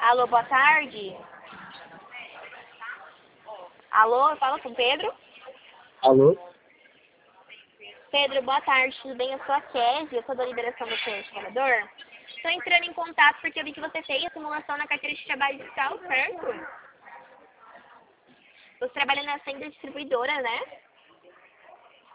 Alô, boa tarde. Alô, fala com o Pedro. Alô? Pedro, boa tarde, tudo bem? Eu sou a Kézia, eu sou da liberação do seu trabalhador. Estou entrando em contato porque eu vi que você fez a simulação na carteira de trabalho digital, certo? Você trabalha na Senda Distribuidora, né?